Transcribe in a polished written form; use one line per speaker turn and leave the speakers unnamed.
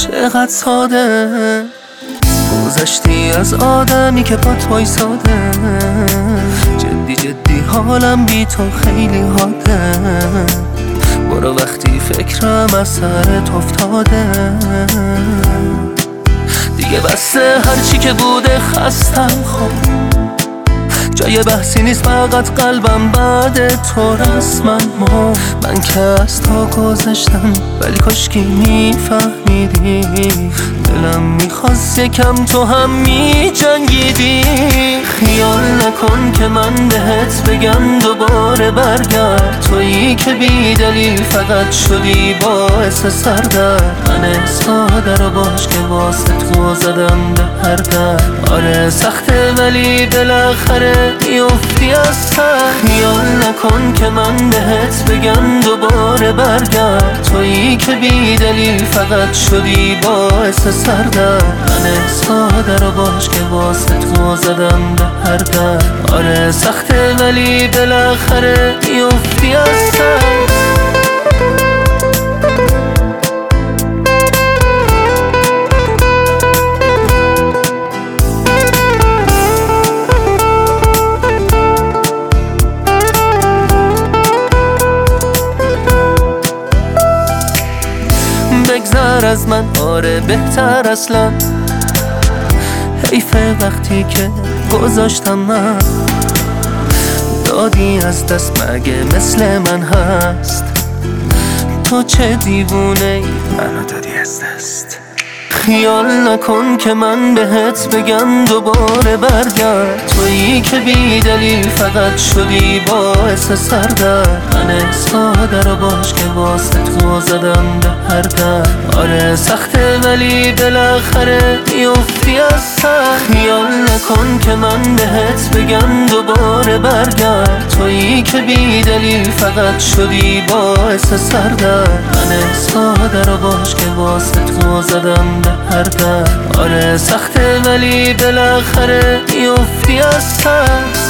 چقدر ساده گذشتی از آدمی که پات وایساده. جدی جدی حالم بی تو خیلی حاده. برو وقتی فکرم از سرت افتاده. دیگه بسه هرچی که بوده خستم خب. جای بحثی نیست فقط قلبم بعد تو رسما من که از تو گذشتم ولی کاشکی میفهمیدی. دلم میخواست یکم تو هم میجنگیدی. خیال نکن که من بهت بگم دوباره برگرد. تویی که بی دلیل فقط شدی باعث سردرد. من ساده رو باش که واسه تو زدم به هر در. آره سخته ولی بالاخره میافتی از سر. خیال نکن که من بهت بگم دوباره برگرد. تویی که بی دلیل فقط شدی باعث سردرد. من ساده رو باش که واسه تو زدم به هر در. آره سخته ولی بالاخره میافتی از سر. بگذر از من آره بهتر اصلا. حیفه وقتی که گذاشتم من دادی از دست. مگه مثل من هست تو چه دیوونه ای منو دادی از دست. خیال نکن که من بهت بگم دوباره برگرد. تویی که بی دلیل فقط شدی باعث سردرد. من ساده رو باش که واسه تو زدم به هر در. آره سخته ولی بالاخره میافتی از سر. خیال نکن که من بهت بگم دوباره برگرد. تویی که بی دلیل فقط شدی باعث سردرد. من ساده رو باش که واسه تو زدم به هر در. آره سخته ولی بالاخره میافتی از سر.